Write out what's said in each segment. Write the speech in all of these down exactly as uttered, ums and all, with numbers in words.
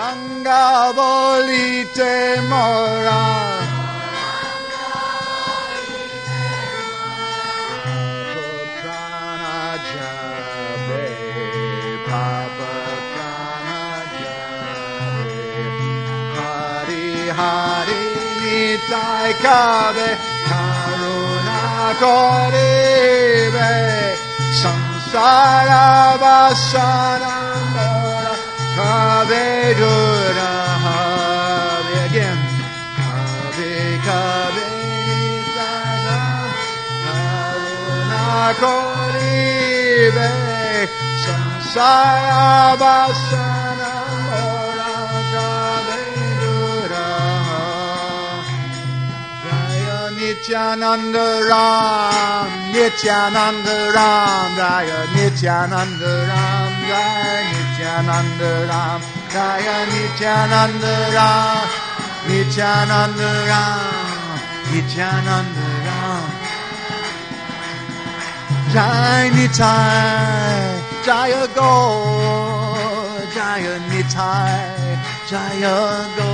Ranga bolite mora. Prana jabe, Papa prana jabe. Hari Hari nitai kabe, karuna koribe. Samsara vasana mora, kabe dura habe again. Kabe kabe nitana, karuna koribe. Samsara vasana mora, kabe dura. Jaya Nityananda Ram, Nityananda Ram, Jaya Nityananda Ram, Jaya Nityananda Ram, Jaya Nityananda Ram, Nityananda Ram, Nityananda Ram. Jaya Nitai, Jaya Go, Jaya Nitai, Jaya Go.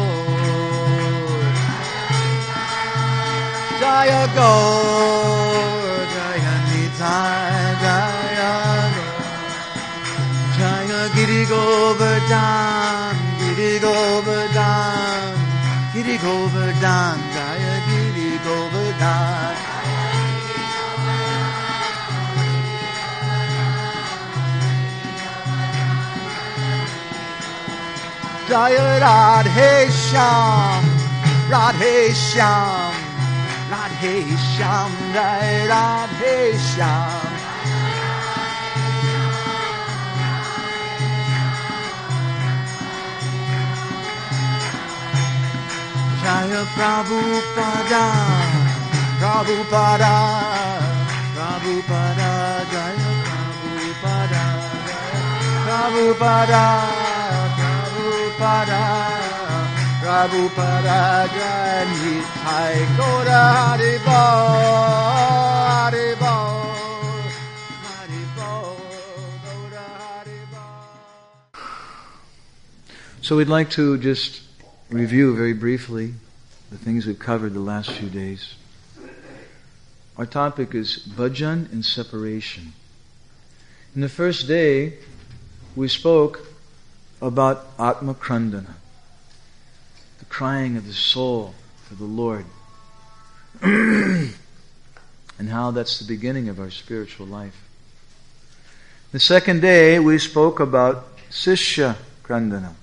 Jaya Go, Jaya Nitai, Jaya Go. Jaya Giri Govardhan, Giri Govardhan, Giri Govardhan, Jaya Giri Govardhan. Jaya Radhe Shyam, Radhe Shyam, Radhe Shyam, Jai Radhe Shyam. Jaya Prabhupada, Prabhupada, Prabhupada, Jaya Prabhupada, Prabhupada, Prabhupada, Prabhupada, Jai Nitai Gaura Haribo, Haribo, Haribo, Gaura Haribo. So we'd like to just review very briefly the things we've covered the last few days. Our topic is bhajan and separation. In the first day, we spoke about Atma Krandana, the crying of the soul for the Lord, and how that's the beginning of our spiritual life. The second day, we spoke about Sishya Krandana,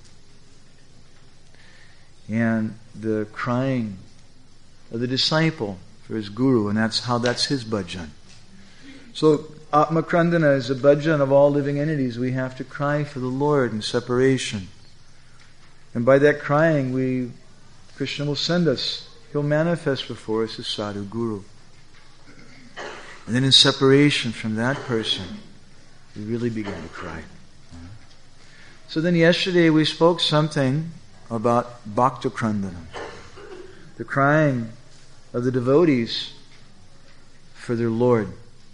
and the crying of the disciple for his guru, and that's how that's his bhajan. So Atma Krandana is a bhajan of all living entities. We have to cry for the Lord in separation. And by that crying, we Krishna will send us. He'll manifest before us as Sadhu Guru. And then in separation from that person, we really begin to cry. So then yesterday we spoke something about Bhakta Krandana, the crying of the devotees for their Lord.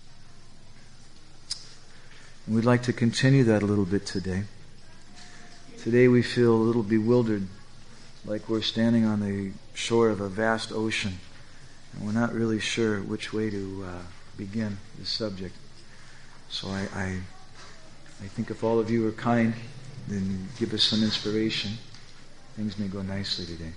And we'd like to continue that a little bit today. Today we feel a little bewildered, like we're standing on the shore of a vast ocean, and we're not really sure which way to uh, begin this subject. So I, I, I think if all of you are kind, then give us some inspiration. Things may go nicely today.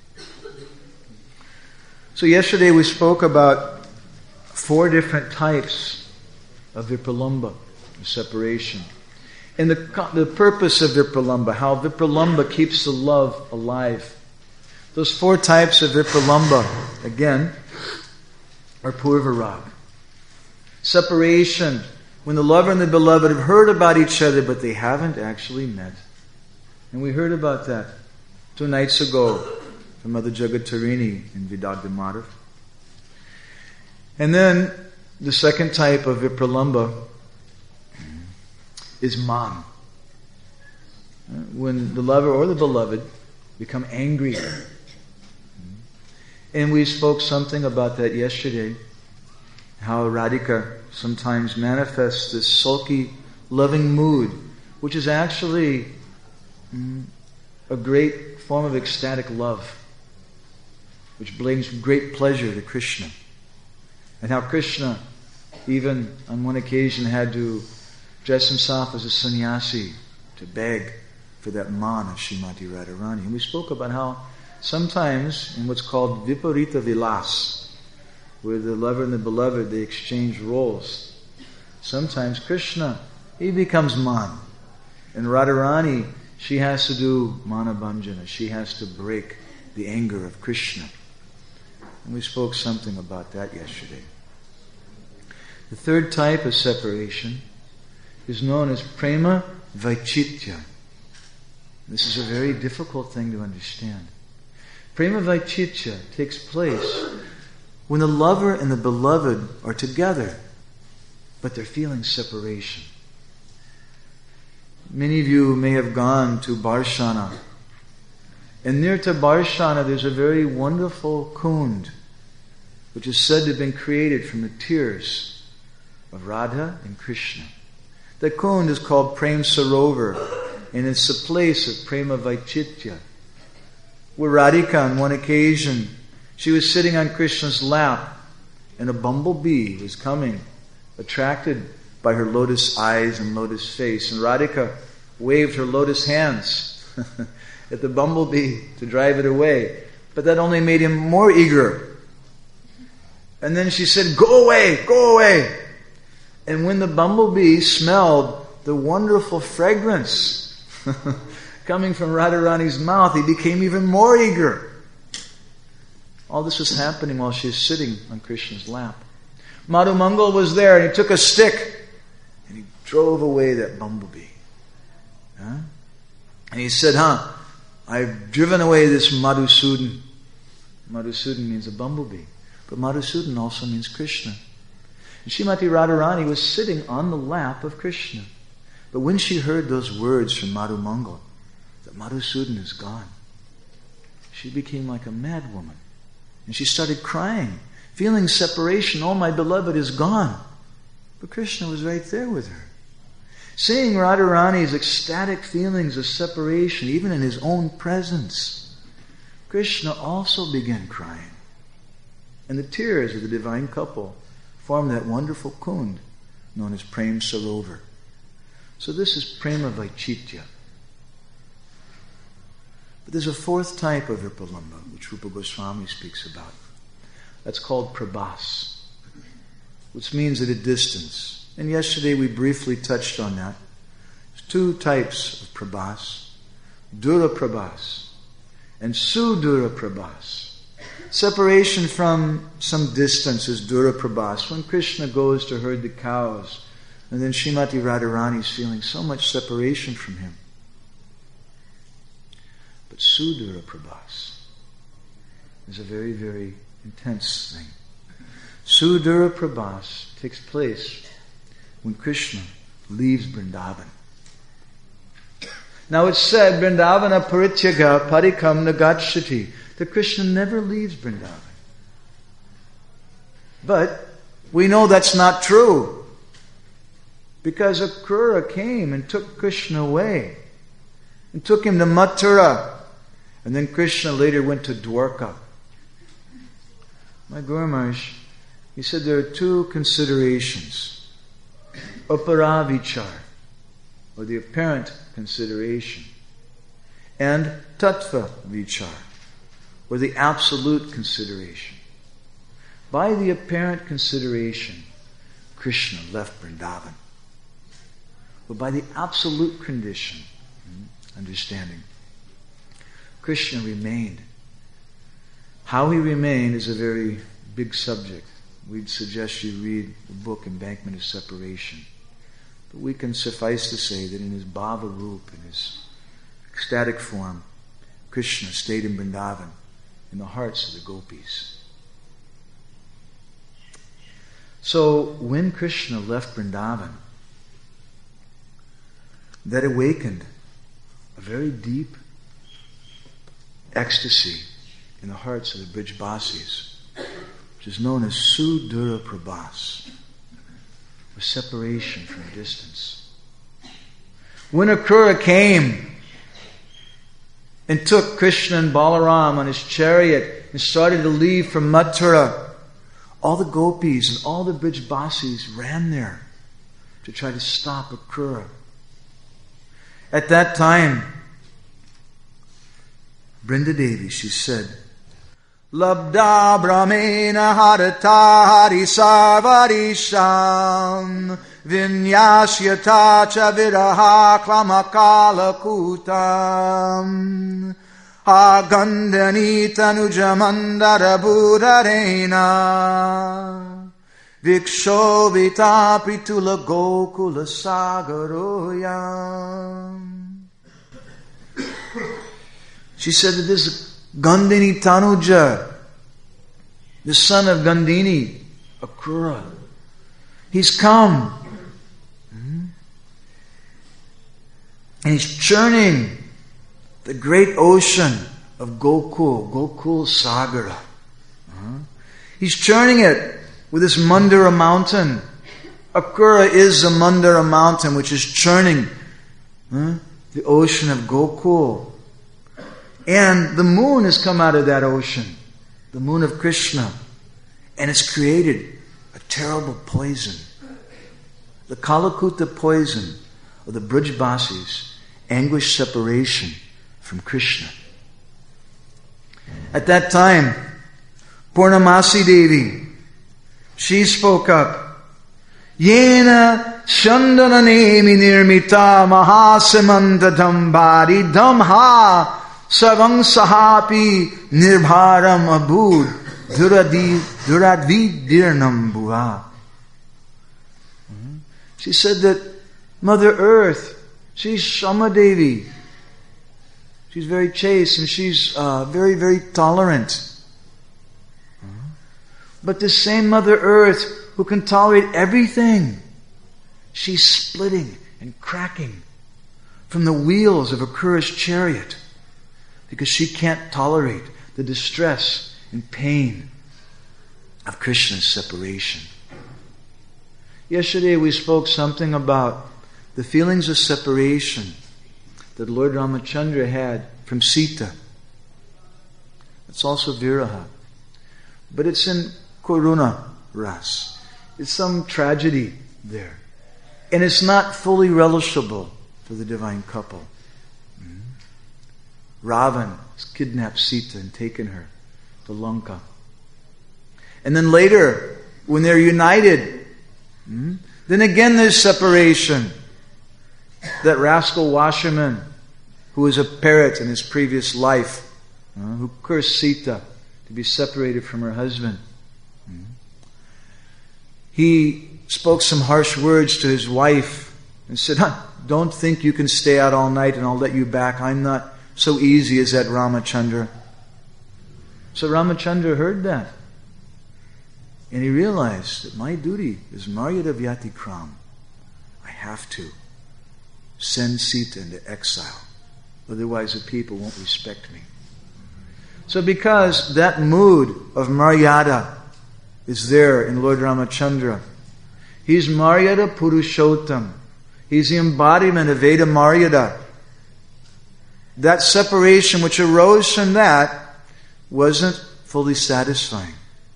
So yesterday we spoke about four different types of vipralambha, separation. And the, the purpose of vipralambha, how vipralambha keeps the love alive. Those four types of vipralambha, again, are purvarag. Separation, when the lover and the beloved have heard about each other, but they haven't actually met. And we heard about that two nights ago from Mother Jagatarini in Vidagdha Madhav. And then the second type of vipralambha is man. When the lover or the beloved become angry. And we spoke something about that yesterday, how Radhika sometimes manifests this sulky, loving mood, which is actually mm, a great form of ecstatic love, which brings great pleasure to Krishna. And how Krishna, even on one occasion, had to dress himself as a sannyasi to beg for that man of Srimati Radharani. And we spoke about how sometimes in what's called Viparita Vilas, where the lover and the beloved, they exchange roles. Sometimes Krishna, he becomes man. And Radharani, she has to do manabhanjana. She has to break the anger of Krishna. And we spoke something about that yesterday. The third type of separation is known as prema vaichitya. This is a very difficult thing to understand. Prema vaichitya takes place when the lover and the beloved are together, but they're feeling separation. Many of you may have gone to Barshana. And near to Barshana there's a very wonderful kund, which is said to have been created from the tears of Radha and Krishna. The kund is called Prem Sarovar, and it's the place of Prema Vaichitya, where Radhika on one occasion, she was sitting on Krishna's lap, and a bumblebee was coming, attracted by her lotus eyes and lotus face. And Radhika waved her lotus hands at the bumblebee to drive it away. But that only made him more eager. And then she said, "Go away, go away." And when the bumblebee smelled the wonderful fragrance coming from Radharani's mouth, he became even more eager. All this was happening while she was sitting on Krishna's lap. Madhu Mangal was there, and he took a stick and he drove away that bumblebee. Huh? And he said, huh, I've driven away this Madhusudan. Madhusudan means a bumblebee. But Madhusudan also means Krishna. And Srimati Radharani was sitting on the lap of Krishna. But when she heard those words from Madhu Mangal, that Madhusudan is gone, she became like a mad woman. And she started crying, feeling separation. Oh, my beloved is gone. But Krishna was right there with her. Seeing Radharani's ecstatic feelings of separation, even in his own presence, Krishna also began crying. And the tears of the divine couple formed that wonderful kund known as Prem Sarovar. So this is Prema Vaichitya. But there's a fourth type of Rupalamba, which Rupa Goswami speaks about. That's called Prabhas, which means at a distance. And yesterday we briefly touched on that. There's two types of Prabhas. Dura Prabhas and Sudura Prabhas. Separation from some distance is Dura Prabhas. When Krishna goes to herd the cows, and then Srimati Radharani is feeling so much separation from him. But Sudura Prabhas is a very, very intense thing. Sudura Prabhas takes place when Krishna leaves Vrindavan. Now it's said, Vrindavana parityaga parikam nagachati, that Krishna never leaves Vrindavan. But we know that's not true, because Akrura came and took Krishna away and took him to Mathura, and then Krishna later went to Dwarka. My Guru Maharaj, he said there are two considerations. Aparavichar, or the apparent consideration, and Tattva Vichar, or the absolute consideration. By the apparent consideration, Krishna left Vrindavan. But by the absolute condition, understanding, Krishna remained. How he remained is a very big subject. We'd suggest you read the book Embankment of Separation. But we can suffice to say that in his bhava roop, in his ecstatic form, Krishna stayed in Vrindavan, in the hearts of the gopis. So when Krishna left Vrindavan, that awakened a very deep ecstasy in the hearts of the Brijbasis, which is known as Sudura Prabhas, or separation from distance. When Akrura came and took Krishna and Balaram on his chariot and started to leave for Mathura, all the gopis and all the Brijbasis ran there to try to stop Akrura. At that time, Brinda Devi, she said, Labda Brahmena Harata Hari Sarvarisham Vinyasyata Cha Viraha Klamakala Kutam Agandani Tanujamandara Buddharena Vikshobita Pritula Gokula Sagaroyam. She said that this Gandhini Tanuja, the son of Gandhini, Akrura, he's come. And he's churning the great ocean of Gokul, Gokul Sagara. He's churning it with this Mandara mountain. Akrura is the Mandara mountain which is churning huh, the ocean of Gokul. And the moon has come out of that ocean, the moon of Krishna, and it's created a terrible poison. The Kalakuta poison of the Brijbasis, anguish separation from Krishna. At that time, Purnamasi Devi, she spoke up. Yena Shandana Nemi Nirmita Mahasamanta Dambari Damha Savang Sahapi Nirbharam Abud Duradvi Dirnam Bhuva. She said that Mother Earth, she's Shamadevi. She's very chaste and she's uh, very, very tolerant. But this same Mother Earth who can tolerate everything, she's splitting and cracking from the wheels of Akrura's chariot because she can't tolerate the distress and pain of Krishna's separation. Yesterday we spoke something about the feelings of separation that Lord Ramachandra had from Sita. It's also Viraha. But it's in Karuna Ras. It's some tragedy there. And it's not fully relishable for the divine couple. Mm-hmm. Ravan has kidnapped Sita and taken her to Lanka. And then later, when they're united, mm-hmm, then again there's separation. That rascal washerman who was a parrot in his previous life, uh, who cursed Sita to be separated from her husband. Mm-hmm. He spoke some harsh words to his wife and said, huh, don't think you can stay out all night and I'll let you back. I'm not so easy as that Ramachandra. So Ramachandra heard that. And he realized that my duty is Maryada Vyatikram. I have to send Sita into exile. Otherwise the people won't respect me. So because that mood of Maryada is there in Lord Ramachandra, he's Maryada Purushottam. He's the embodiment of Veda Maryada. That separation which arose from that wasn't fully satisfying.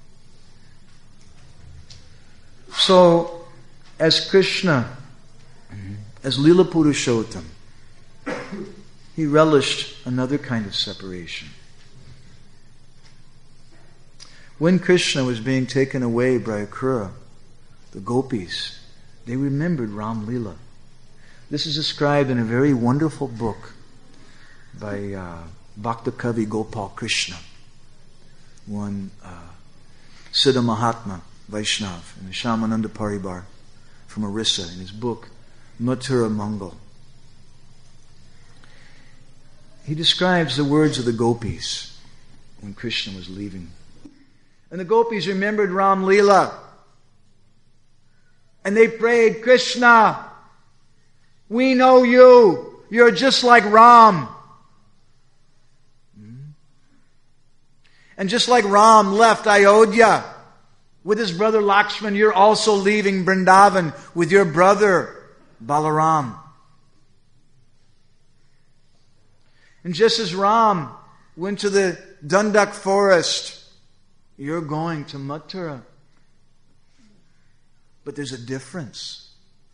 So, as Krishna, as Lila Purushottam, he relished another kind of separation. When Krishna was being taken away by Akrura, the gopis, they remembered Ram Lila. This is described in a very wonderful book by uh, Bhakta Kavi Gopal Krishna, one uh, Siddha Mahatma Vaishnav in the Shamananda Paribar from Orissa in his book Mathura Mangal. He describes the words of the gopis when Krishna was leaving. And the gopis remembered Ram Leela. And they prayed, Krishna, we know you. You're just like Ram. And just like Ram left Ayodhya with his brother Lakshman, you're also leaving Vrindavan with your brother Balaram. And just as Ram went to the Dandak forest, you're going to Mathura. But there's a difference.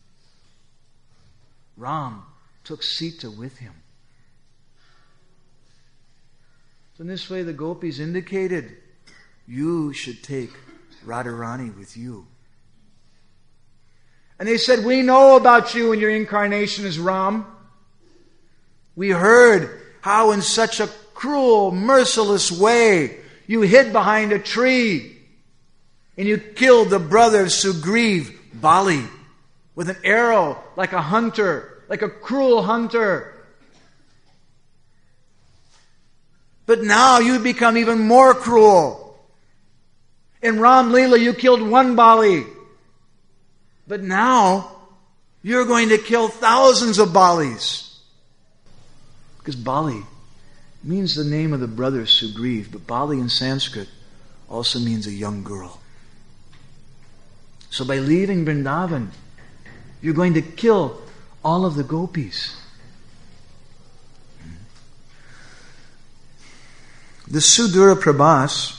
Ram took Sita with him. So in this way, the gopis indicated, you should take Radharani with you. And they said, we know about you and your incarnation as Ram. We heard how in such a cruel, merciless way you hid behind a tree and you killed the brother of Sugriv, Bali, with an arrow like a hunter, like a cruel hunter. But now you become even more cruel. In Ram Leela you killed one Bali. But now you're going to kill thousands of Balis. Because Bali means the name of the brother Sugriv, but Bali in Sanskrit also means a young girl. So by leaving Vrindavan, you're going to kill all of the gopis. The Sudura Prabhas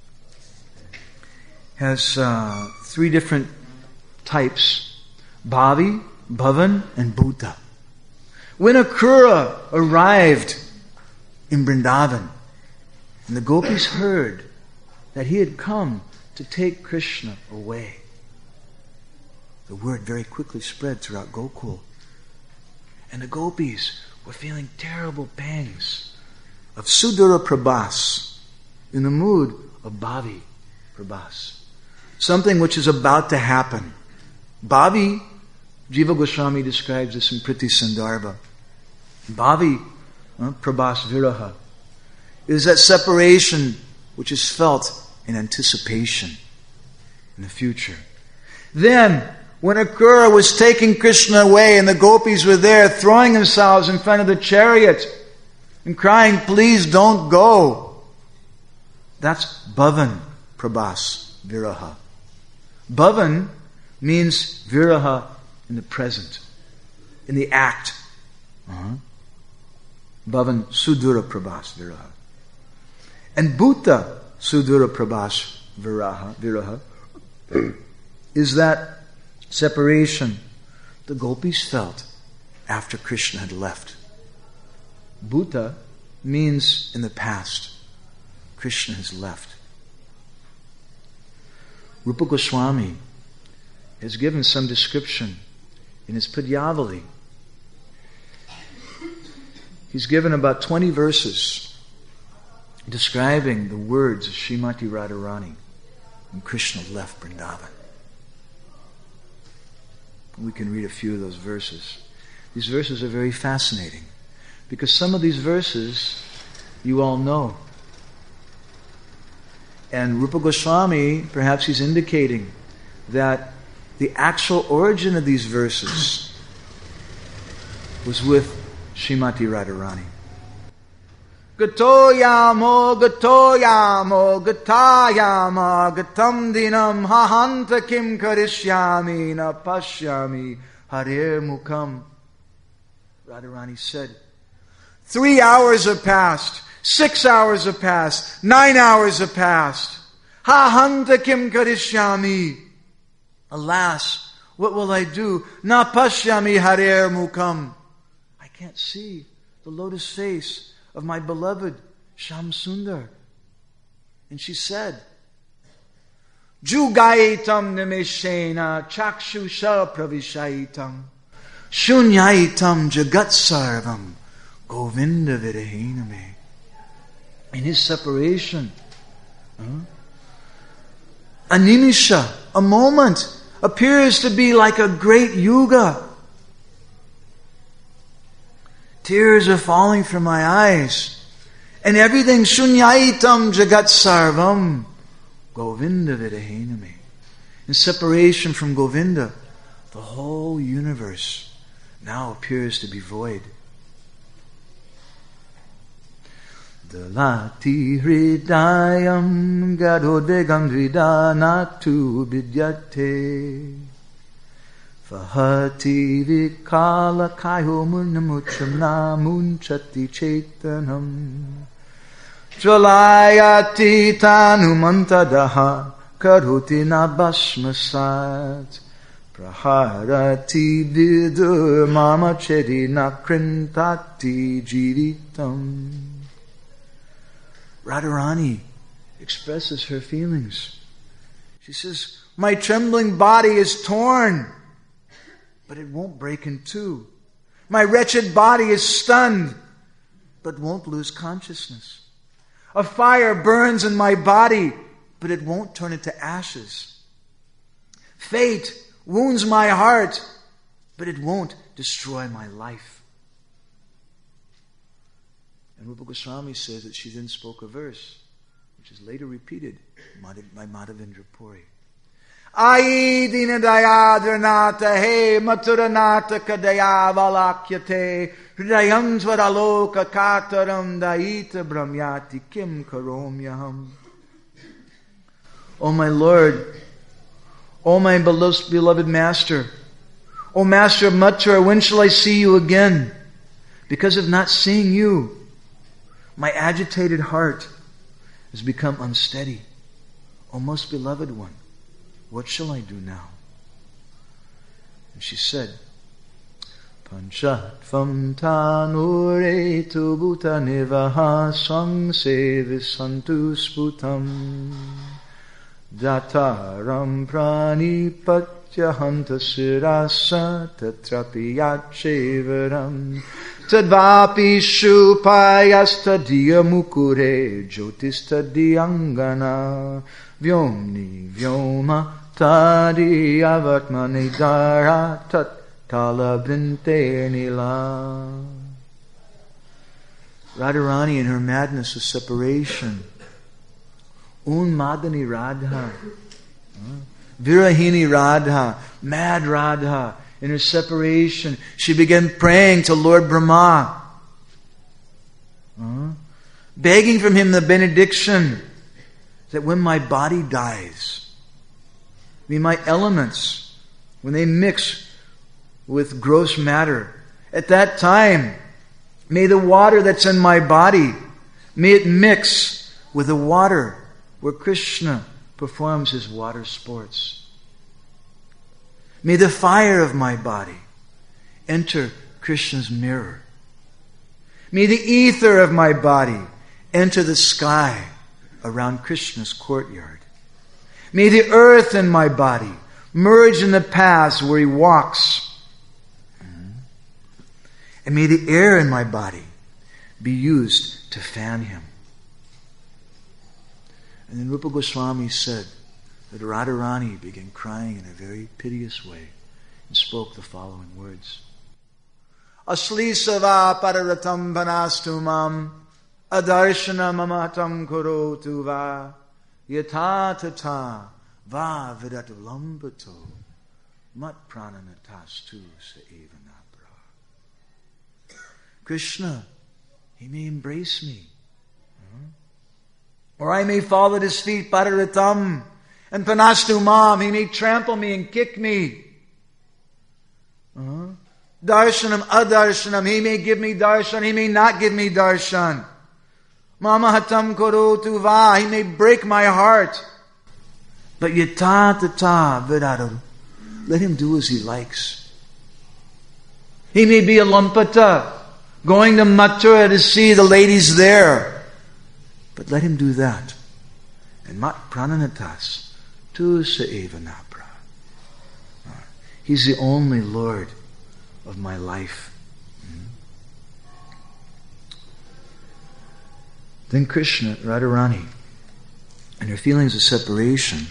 has uh, three different types: Bhavi, Bhavan, and Bhuta. When Akrura arrived in Vrindavan, and the gopis heard that he had come to take Krishna away, the word very quickly spread throughout Gokul. And the gopis were feeling terrible pangs of Sudura Prabhas, in the mood of Bhavi Prabhas. Something which is about to happen. Bhavi, Jiva Goswami describes this in Priti Sandarbha. Bhavi, uh, Prabhas Viraha, is that separation which is felt in anticipation in the future. Then, when Akrura was taking Krishna away and the gopis were there throwing themselves in front of the chariot and crying, please don't go. That's Bhavan Prabhas Viraha. Bhavan means Viraha in the present, in the act. Uh-huh. Bhavan Sudura Prabhas Viraha. And Bhuta Sudura Prabhas Viraha, Viraha is that separation the gopis felt after Krishna had left. Bhuta means in the past. Krishna has left. Rupa Goswami has given some description in his Padyavali. He's given about twenty verses describing the words of Srimati Radharani when Krishna left Vrindavan. We can read a few of those verses. These verses are very fascinating because some of these verses you all know. And Rupa Goswami, perhaps he's indicating that the actual origin of these verses was with Srimati Radharani. Gatoyamo, gatoyamo, gatayama, gatam dinam, hahanta kim karishyami, na pashyami, hare mukam. Radharani said, three hours have passed, six hours have passed, nine hours have passed. Hahanta kim karishyami. Alas, what will I do? Na pashyami hare mukam. I can't see the lotus face of my beloved Sham Sundar. And she said, Jugaitam nimeshena chakshusha pravishaitam shunyaitam jagat sarvam govinda virahename. In his separation, huh? a nimisha, a moment, appears to be like a great yuga. Tears are falling from my eyes. And everything, shunyaitam jagat sarvam govinda virahename. In separation from Govinda, the whole universe now appears to be void. Dalati hridayam gadodvegam dvidanatu vidyate Vahati vikala kayo murnamucham namunchati chetanam Jalayati tanumantadaha karuti nabhasmasat Praharati vidur mama chedi nakrintati jivitam. Radharani expresses her feelings. She says, my trembling body is torn, but it won't break in two. My wretched body is stunned, but won't lose consciousness. A fire burns in my body, but it won't turn into ashes. Fate wounds my heart, but it won't destroy my life. And Rupa Goswami says that she then spoke a verse, which is later repeated by Madhavendra Puri. Ai dinadaya dranata he maturanata kadaya valakyate hridayam swaraloka kataram daita brahmyati kim karomyaham. O my Lord, O my beloved Master, O Master of Mathura, when shall I see you again? Because of not seeing you, my agitated heart has become unsteady. O most beloved one, what shall I do now? And she said, Panchatvam tanure tu bhuta nivaha samse visantu sputam dataram pranipatya hanta sirasa tatrapi yachevaram tadvapi shupayastadiya mukure jyotistadiyangana vyomni vyoma tadi avatmani dara tat talabrinte nila. Radharani in her madness of separation, Unmadani Radha, Virahini Radha, mad Radha, in her separation, she began praying to Lord Brahma, begging from him the benediction that when my body dies, I mean my elements, when they mix with gross matter, at that time, may the water that's in my body, may it mix with the water where Krishna performs his water sports. May the fire of my body enter Krishna's mirror. May the ether of my body enter the sky around Krishna's courtyard. May the earth in my body merge in the paths where he walks. And may the air in my body be used to fan him. And then Rupa Goswami said that Radharani began crying in a very piteous way and spoke the following words. Asli sava pararatam vanastumam adarshana mamatam kurotu va yata tata va vidatu lambato mat prananatastu sa evanabra. Krishna, he may embrace me. Or I may fall at his feet, pararatam, and panastumam, he may trample me and kick me. Uh-huh. Darshanam, adarshanam, he may give me darshan, he may not give me darshan. Mamahatam korotu va, he may break my heart. But yata tata vidadu, let him do as he likes. He may be a lampata, going to Mathura to see the ladies there. But let him do that. And mat prananatas tu sa eva napra. He's the only Lord of my life. Hmm. Then Krishna, Radharani, and her feelings of separation,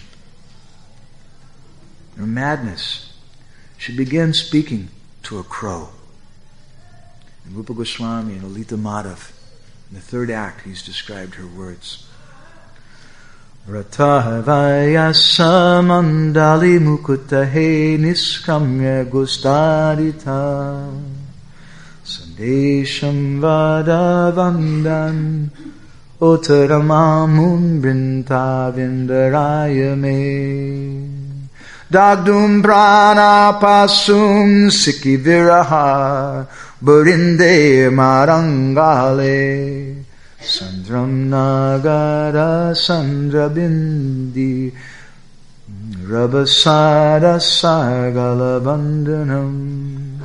her madness, she began speaking to a crow. And Rupa Goswami and Lalita Madhav, in the third act, he's described her words. Ratavaya samandali mukutahe niskramya gustadita sandesham vadavandan utaramamun brinta vindaraya me Dagdum prana pasum sikhi viraha burinde marangale Sandram nagara sandrabindi rabasada sagala bandhanam.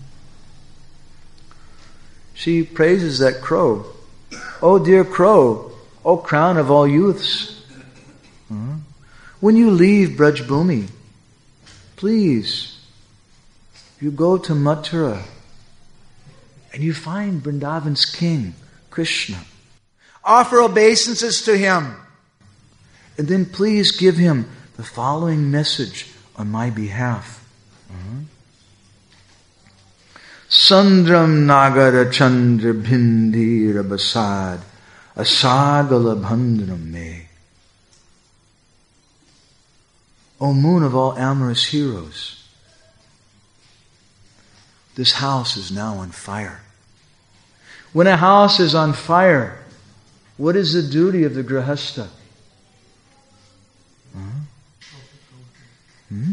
She praises that crow. Oh dear crow, oh crown of all youths. Huh? When you leave Braj Bhumi, please, you go to Mathura and you find Vrindavan's king, Krishna. Offer obeisances to him. And then please give him the following message on my behalf. Uh-huh. Sandram Nagara Chandra Bhindi Rabasad Asagala Bandhanam Me. O moon of all amorous heroes, this house is now on fire. When a house is on fire, what is the duty of the grahastha? Uh-huh. Hmm?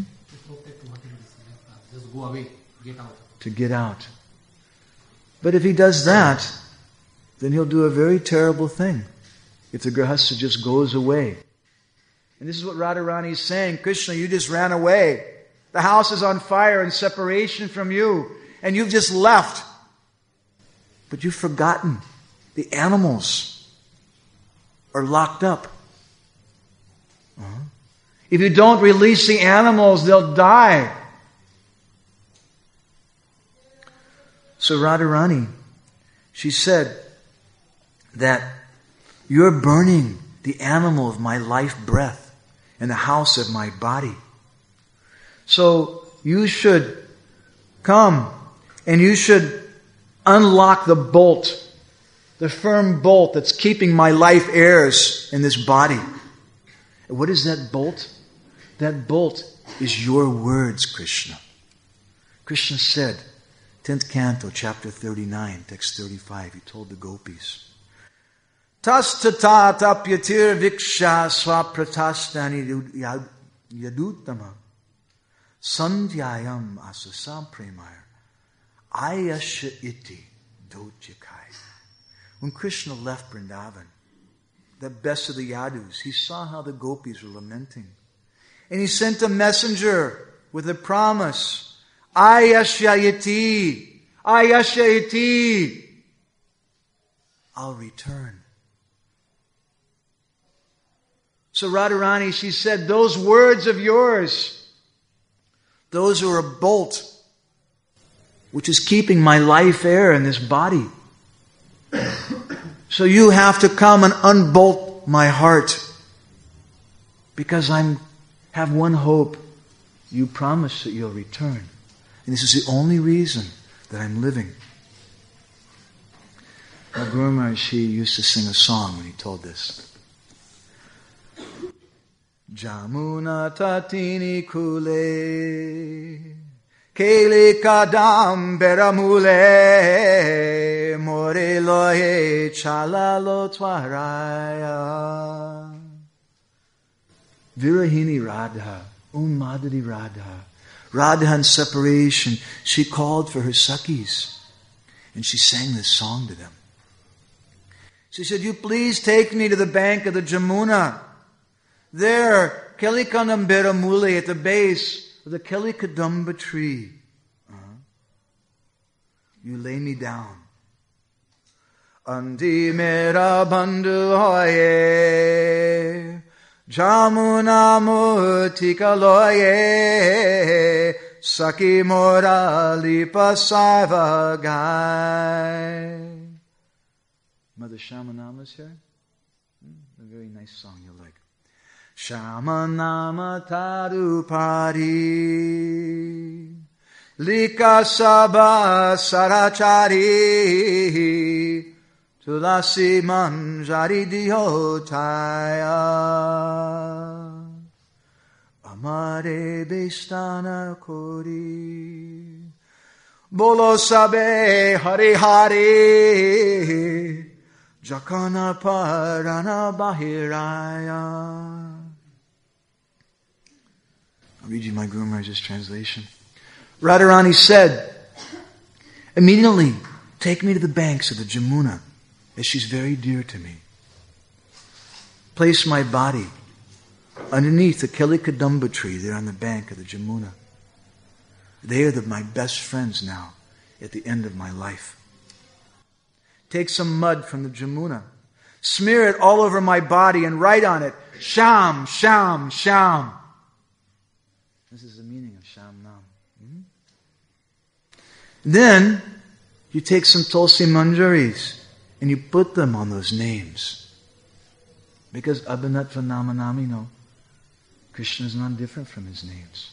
Just go away, get out. To get out. But if he does that, then he'll do a very terrible thing. If the grahastha just goes away. And this is what Radharani is saying. Krishna, you just ran away. The house is on fire and separation from you. And you've just left. But you've forgotten. The animals are locked up. Uh-huh. If you don't release the animals, they'll die. So Radharani, she said that you're burning the animal of my life breath in the house of my body. So you should come and you should unlock the bolt, the firm bolt that's keeping my life heirs in this body. And what is that bolt? That bolt is your words, Krishna. Krishna said, tenth canto, chapter thirty-nine, text thirty-five, he told the gopis, Tas tatapyatir viksha swapratastani yaduttama sandhyayam asasam premar ayasha iti dojakai. When Krishna left Vrindavan, the best of the Yadus, he saw how the gopis were lamenting. And he sent a messenger with a promise. Ayashyayati, ayashyayati, I'll return. So Radharani, she said, those words of yours, those are a bolt which is keeping my life air in this body. So you have to come and unbolt my heart, because I'm have one hope. You promise that you'll return. And this is the only reason that I'm living. Now, Guru Maharaj used to sing a song when he told this. Jamuna tatini kule Kele kadam beramule more loye chalalo twaraya. Virahini Radha, Um Madhuri Radha. Radha in separation, she called for her Sakhis and she sang this song to them. She said, you please take me to the bank of the Jamuna. There, Kelikandam Beramule, at the base of the Kelikadamba tree. Uh-huh. You lay me down. Andi mera bandhu hoye, Jamuna mutika loye, Saki mora lipa saiva gai. Mother Shamanama is here. A very nice song you'll like. Shamanama Tarupari Lika Sabha Sarachari Tulasi Manjari Dihotaya Amare Bestana Kori Bolo Sabe Hari Hari Jakana Parana Bahiraya. read you my Guru Maharaj's translation. Radharani said, immediately take me to the banks of the Jamuna, as she's very dear to me. Place my body underneath the Kelikadamba tree there on the bank of the Jamuna. They are the, my best friends now at the end of my life. Take some mud from the Jamuna, smear it all over my body and write on it, Sham, Sham, Sham. This is the meaning of Sham Nam. Mm-hmm. Then you take some Tulsi Manjaris and you put them on those names. Because Abhinatva Namanamino, Krishna is not different from his names.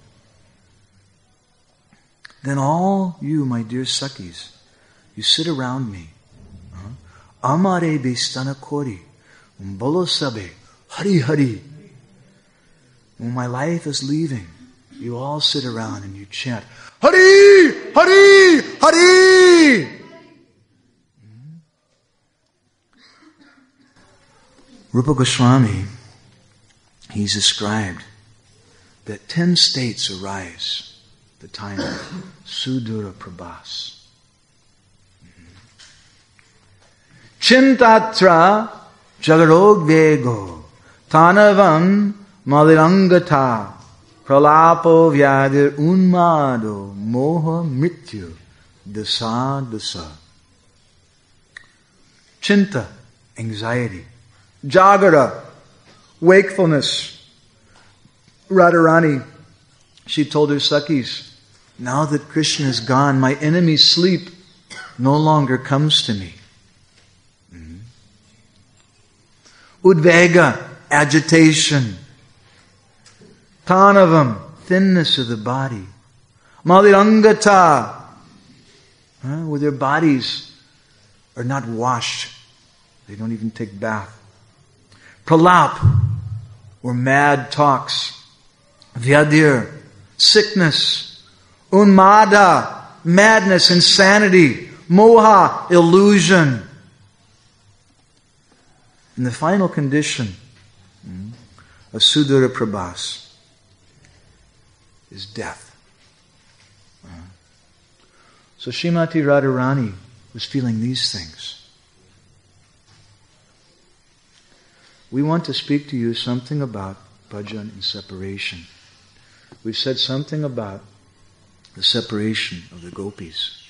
Then all you, my dear Sakhis, you sit around me. Amare Bistana Kori, Umbolo Sabe, Hari Hari. When my life is leaving, you all sit around and you chant, Hari! Hari! Hari! Hmm? Rupa Goswami, he's described that ten states arise at the time of Sudura Prabhas. Chintatra jagarog vego tanavam malirangata pralapo vyadir unmado moha mrityu dasa dasa. Chinta, anxiety. Jagara, wakefulness. Radharani, she told her Sakhis, now that Krishna is gone, my enemy's sleep no longer comes to me. Udvega, agitation. Tanavam, thinness of the body. Malirangata, huh, where their bodies are not washed. They don't even take bath. Pralap, or mad talks. Vyadir, sickness. Unmada, madness, insanity. Moha, illusion. And the final condition mm, of Sudura Prabhas is death. Uh, so Srimati Radharani was feeling these things. We want to speak to you something about bhajan and separation. We've said something about the separation of the gopis.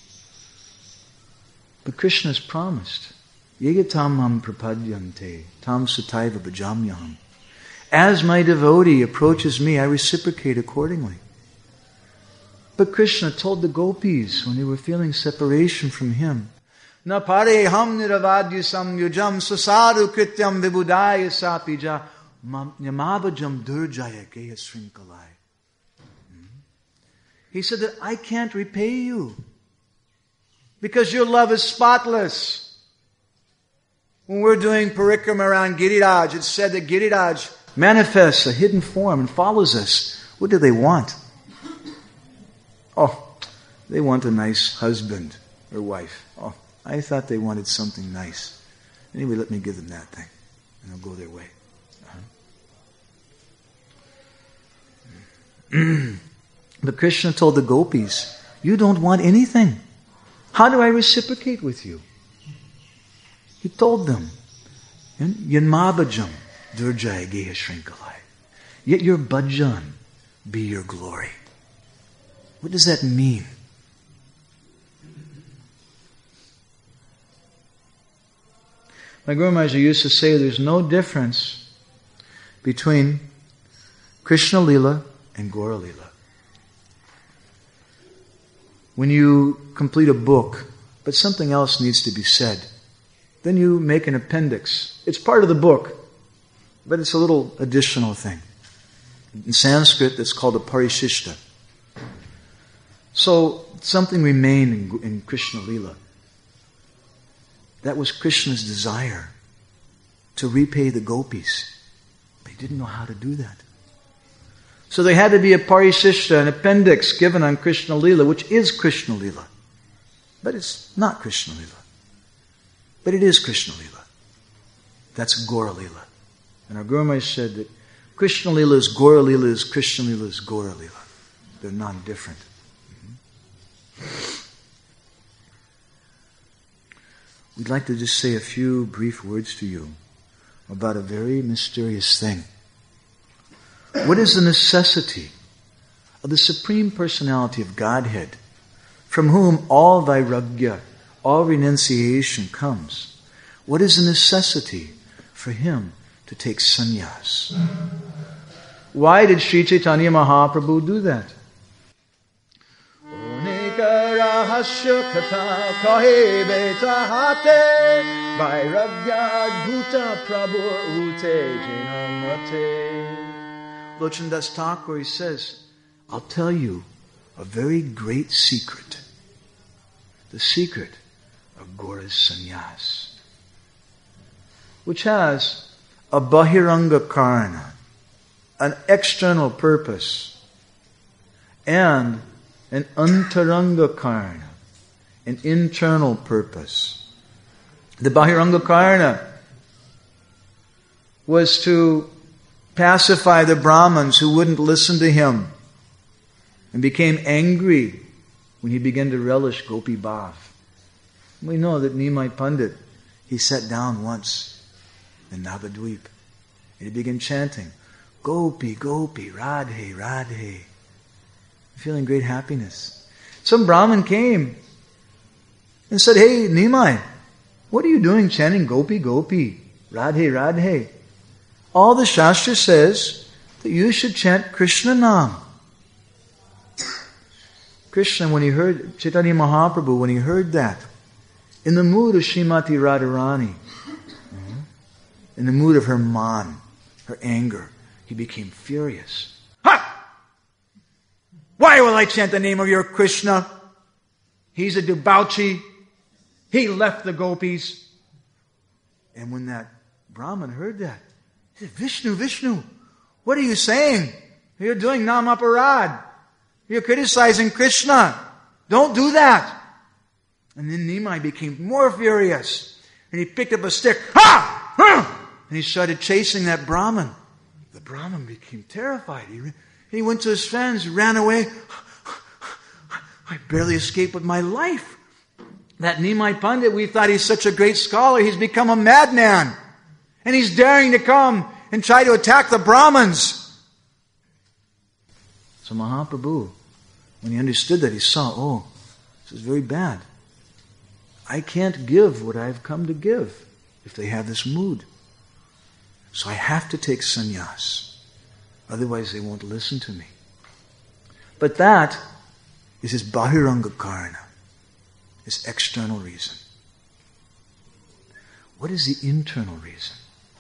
But Krishna has promised, Yegatamam prapadyante, tam sataiva bhajamyaham. As my devotee approaches me, I reciprocate accordingly. But Krishna told the gopis when they were feeling separation from him, Na pareham niravadya samyujam sasadu krityam vibudaya sapija nyamabhajam durjaya geya srinkalai. He said that I can't repay you because your love is spotless. When we're doing parikrama around Giriraj, it's said that Giriraj manifests a hidden form and follows us. What do they want? Oh, they want a nice husband or wife. Oh, I thought they wanted something nice. Anyway, let me give them that thing, and they'll go their way. Uh-huh. But Krishna told the gopis, you don't want anything. How do I reciprocate with you? He told them, Yanmabhajam durjaya geha shrinkalai. Yet your bhajan be your glory. What does that mean? My Guru Maharaj used to say there's no difference between Krishna Lila and Gaura Lila. When you complete a book, but something else needs to be said, then you make an appendix. It's part of the book, but it's a little additional thing. In Sanskrit, it's called a parishishta. So something remained in, in Krishna Lila. That was Krishna's desire to repay the gopis. But he didn't know how to do that. So there had to be a parishishta, an appendix given on Krishna Lila, which is Krishna Lila. But it's not Krishna Lila. But it is Krishna Lila. That's Gaura Lila. And our Guru Maharaj said that Krishna Lila is Gaura Lila is Krishna Lila is Gaura Lila. They're non-different. We'd like to just say a few brief words to you about a very mysterious thing. What is the necessity of the Supreme Personality of Godhead, from whom all vairagya, all renunciation comes? What is the necessity for him to take sannyas? Why did Sri Chaitanya Mahaprabhu do that? Rahasya katha kahe betahate vairagya bhuta prabhu ute jinamate. Lochan Das Thakur, he says, I'll tell you a very great secret. The secret of Gaura's sannyas, which has a bahiranga karana, an external purpose, and an antaranga karana, an internal purpose. The bahiranga karana was to pacify the Brahmins who wouldn't listen to him and became angry when he began to relish Gopi Bhav. We know that Nimai Pandit, he sat down once in Navadvip and he began chanting, Gopi, Gopi, Radhe, Radhe, feeling great happiness. Some Brahmin came and said, hey, Nimai, what are you doing chanting Gopi, Gopi, Radhe, Radhe? All the Shastra says that you should chant Krishna Nam. Krishna, when he heard, Chaitanya Mahaprabhu, when he heard that, in the mood of Srimati Radharani, in the mood of her man, her anger, he became furious. Ha! Why will I chant the name of your Krishna? He's a debauchee. He left the gopis. And when that Brahmin heard that, he said, Vishnu, Vishnu, what are you saying? You're doing Namaparad. You're criticizing Krishna. Don't do that. And then Nimai became more furious. And he picked up a stick. Ha! Ha! And he started chasing that Brahmin. The Brahmin became terrified. He, he went to his friends, ran away. I barely escaped with my life. That Nimai Pandit, we thought he's such a great scholar, he's become a madman. And he's daring to come and try to attack the Brahmins. So Mahaprabhu, when he understood that, he saw, oh, this is very bad. I can't give what I've come to give if they have this mood. So I have to take sannyas. Otherwise they won't listen to me. But that is his bahiranga karana, his external reason. What is the internal reason?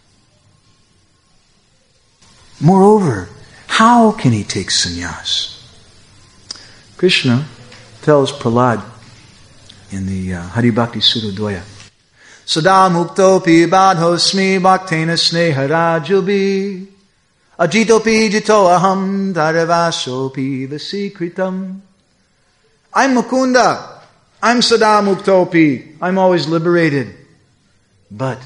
Moreover, how can he take sannyas? Krishna tells Prahlad in the uh, Hari Bhakti Sudodaya, Sada muktopi badhosmi bhaktena sneharajubi ajitopi jito aham dharavasopi vasikritam. I'm Mukunda. I'm Sada muktopi. I'm always liberated. But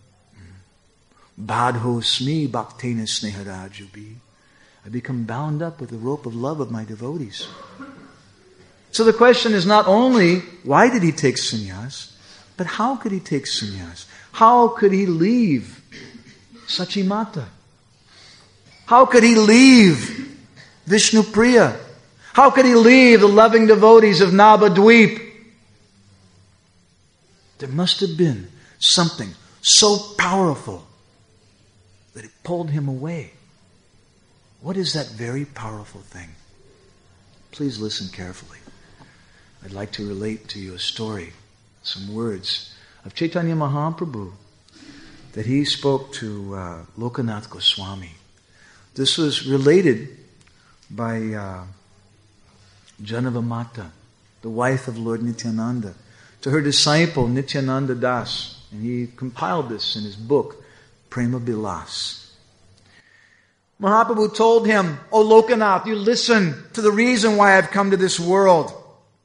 badhosmi bhaktena sneharajubi, I become bound up with the rope of love of my devotees. So the question is not only why did he take sannyas, but how could he take sannyas? How could he leave Sachimata? How could he leave Vishnupriya? How could he leave the loving devotees of Navadvip? There must have been something so powerful that it pulled him away. What is that very powerful thing? Please listen carefully. I'd like to relate to you a story, some words of Chaitanya Mahaprabhu that he spoke to uh, Lokanath Goswami. This was related by uh, Janavamata, the wife of Lord Nityananda, to her disciple Nityananda Das. And he compiled this in his book, Prema Bilas. Mahaprabhu told him, O Lokanath, you listen to the reason why I've come to this world.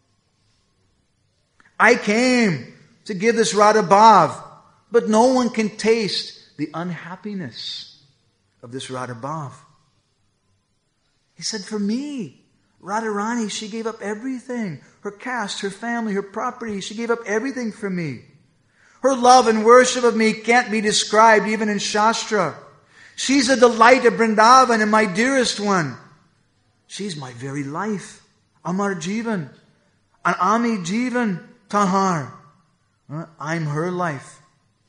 I came to give this Radha Bhav, but no one can taste the unhappiness of this Radha Bhav. He said, for me, Radharani, she gave up everything. Her caste, her family, her property. She gave up everything for me. Her love and worship of me can't be described even in Shastra. She's a delight of Vrindavan and my dearest one. She's my very life. Amar Jivan. An Ami Jivan Tahar. I'm her life.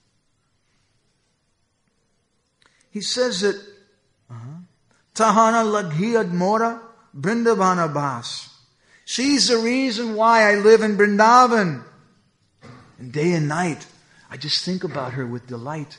He says that Tahana Laghiyad Mora Brindavana Bas. She's the reason why I live in Vrindavan. And day and night, I just think about her with delight.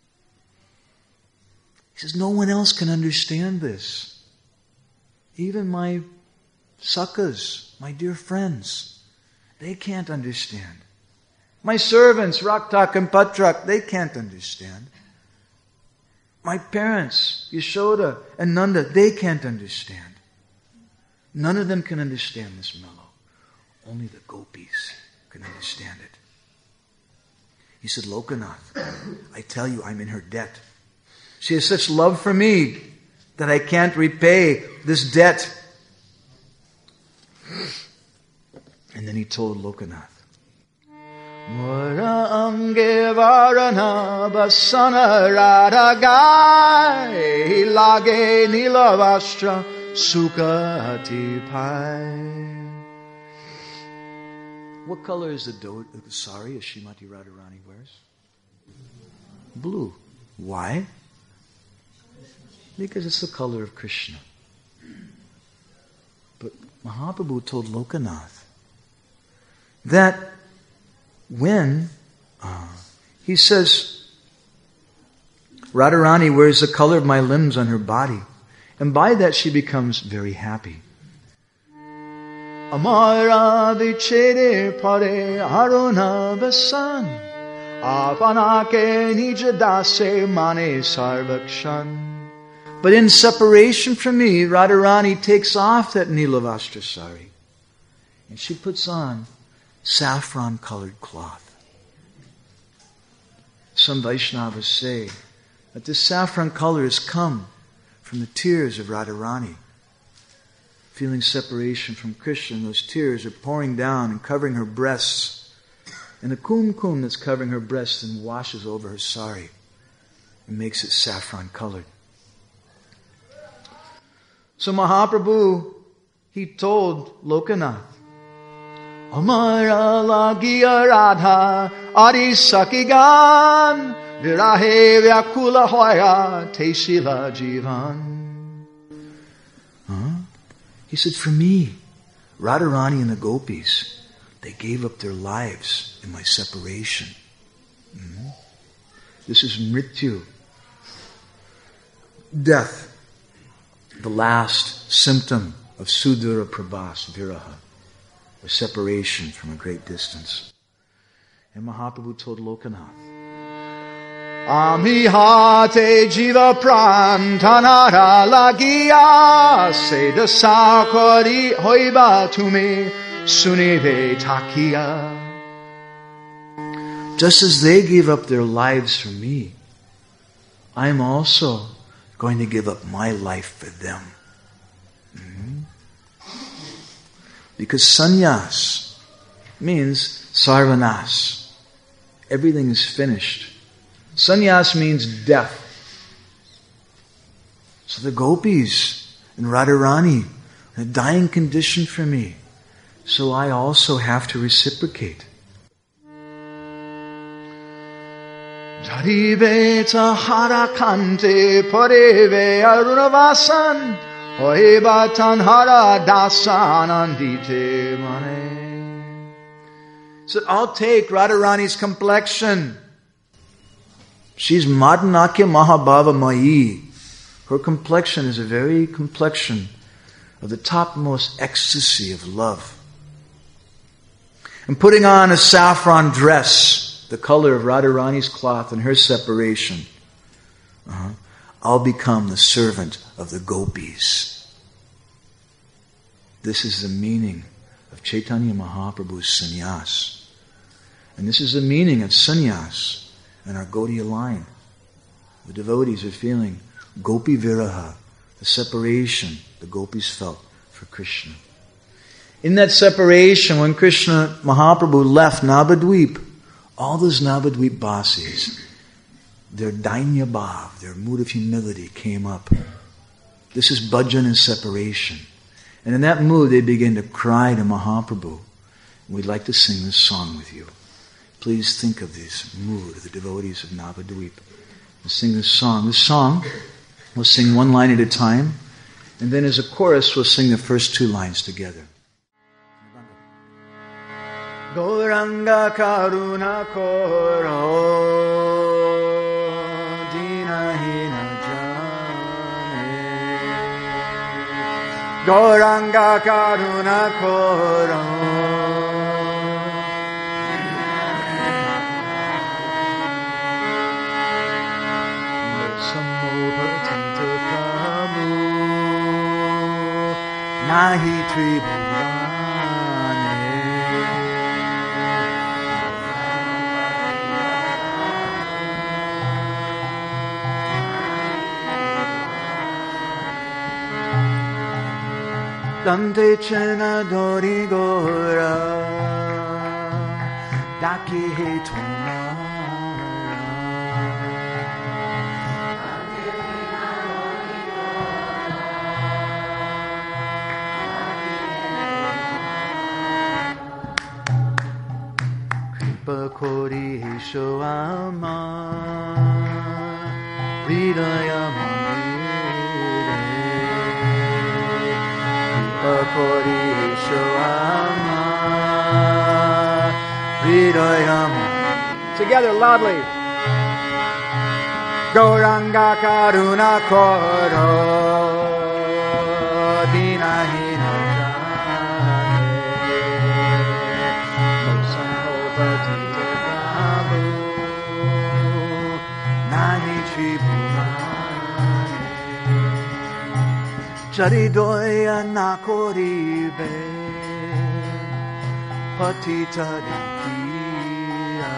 He says, no one else can understand this. Even my sakas, my dear friends, they can't understand. My servants, Raktak and Patrak, they can't understand. My parents, Yashoda and Nanda, they can't understand. None of them can understand this mellow. Only the gopis can understand it. He said, Lokanath, I tell you, I'm in her debt. She has such love for me that I can't repay this debt. And then he told Lokanath, Mora ange varana basana radagai lage nilavastra sukati pai. What color is the, do- the sari as Srimati Radharani wears? Blue. Why? Because it's the color of Krishna. But Mahaprabhu told Lokanath that when uh, he says, Radharani wears the color of my limbs on her body, and by that she becomes very happy. Amara vichede pare aruna vasan apanake nijadase mane sarvakshan. But in separation from me, Radharani takes off that Nilavastra sari and she puts on saffron-colored cloth. Some Vaishnavas say that this saffron color has come from the tears of Radharani. Feeling separation from Krishna, and those tears are pouring down and covering her breasts. And the kumkum that's covering her breasts then washes over her sari and makes it saffron-colored. So Mahaprabhu, he told Lokanath, Amara lagiya radha adi sakigan virahe vyakula hoya tesila jivan. Huh? He said, for me, Radharani and the gopis, they gave up their lives in my separation. Mm-hmm. This is mrityu. Death. The last symptom of sudura prabhas, viraha, or separation from a great distance. And Mahaprabhu told Lokanath, Amihate jiva prantanara lagiya sedasa kori hoiba tume sunive takiya. Just as they gave up their lives for me, I'm also going to give up my life for them. Mm-hmm. Because sannyas means sarvanas. Everything is finished. Sannyas means death. So the gopis and Radharani are in a dying condition for me. So I also have to reciprocate. Jariveta harakante pareve arunavasan hoeba tanhara dasan andite mane. So I'll take Radharani's complexion. She's Madhanakya Mahabhava Mayi. Her complexion is a very complexion of the topmost ecstasy of love. And putting on a saffron dress, the color of Radharani's cloth and her separation, uh-huh, I'll become the servant of the gopis. This is the meaning of Chaitanya Mahaprabhu's sannyas. And this is the meaning of sannyas in our Gaudiya line. The devotees are feeling, Gopi Viraha, the separation the gopis felt for Krishna. In that separation, when Krishna Mahaprabhu left Navadvip, all those Navadvip Basis, their dainya bhav, their mood of humility came up. This is bhajan and separation. And in that mood, they began to cry to Mahaprabhu. We'd like to sing this song with you. Please think of this mood of the devotees of Navadvip and sing this song. This song, we'll sing one line at a time, and then as a chorus, we'll sing the first two lines together. Gauranga Karuna Koro Dinahina Jane Gauranga Karuna Koro Samobhatita Kamu Nahi Tribhuvan Dante Chena Dori Gora Daki He Kripa Kori Hisho Ama Hridaya Kori Shoama Hridayama. Together loudly. Gauranga Karuna Koro Dinahina Jane Mosamopatita Prabhu Nahi Tribhuvan Charidoya Nakoribe Patita Dikiya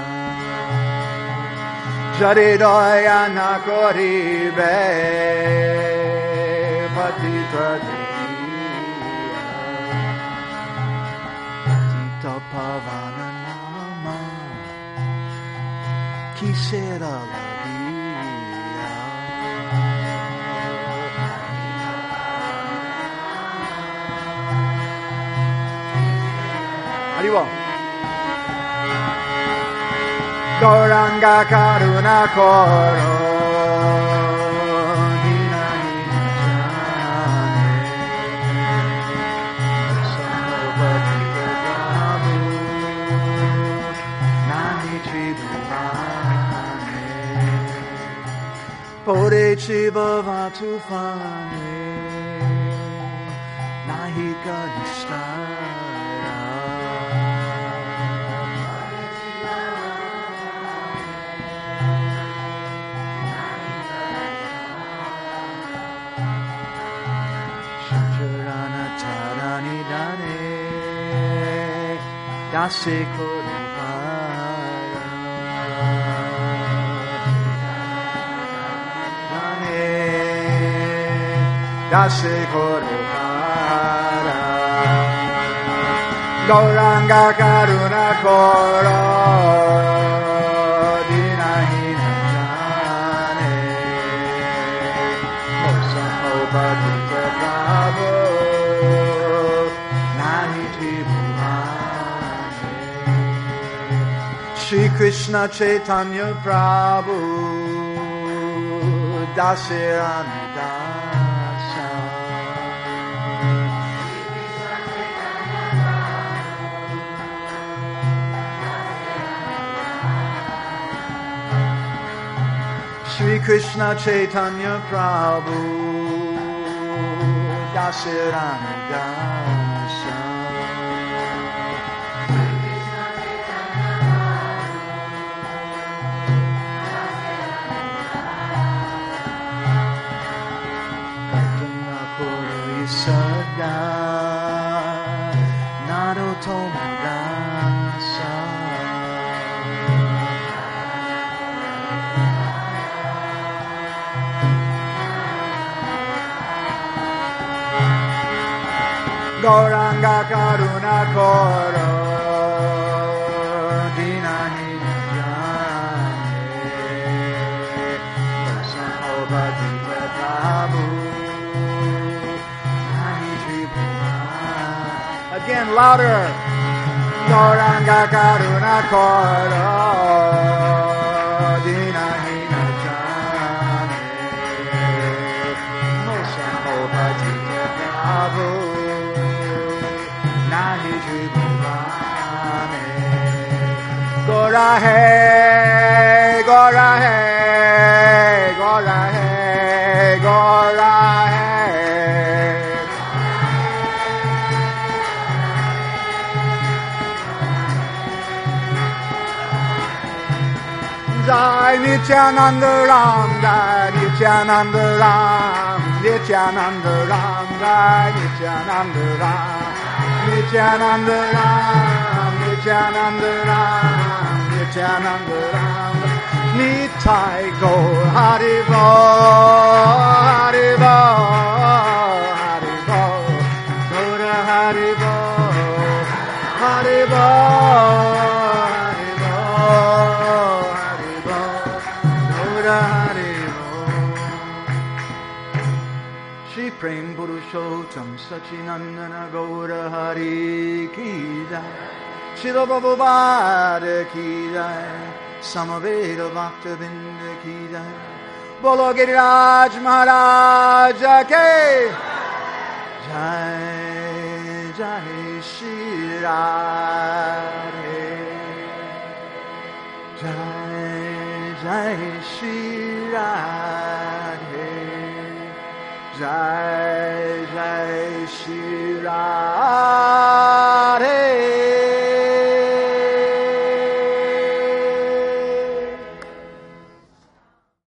Charidoya Nakoribe Patita Dikiya Patita Pavana Nama Kisera Gauranga Karuna Koro Dinahina Jane Samobhatita Prabhu Nahi Tribhuvane Pore Chibavatufane Nahi Kadistara Dase Korupara Dase Korupara Gauranga Karuna Koro Dinahina Jane Mosamopatita Prabhu Nahi Tribhuvan Shri Krishna Chaitanya Prabhu Dasirana Dasa Shri Krishna Chaitanya Prabhu Dasirana Dasa Sada Narottama Dasa Gauranga Karuna Koro Dinahi Again, louder. Gauranga Karuna Koro Dinahina Jane Mosamho Bhajita Prabhu Nahi Tribhuvane Gora Hai, Gora Hai, Gora Hai, Gora Hai Jai Nityananda Ram, Jai Nityananda Ram, Nityananda Ram, Jai Nityananda Ram, Nityananda Ram, Nityananda Ram, Nityananda Ram, Nitai Go Haribo, Haribo, Haribo, Gora Haribo, Haribo. Prem Purushottam Sachinandana Gaura Hari Ki Jai Shila Prabhupada Ki Jai Samaveda Bhakta Binda Ki Jai Bolo Giriraj Maharaj Ke Jai Jai Shri Radhe Jai Jai Shri Radhe Jai Jai Shri Radhe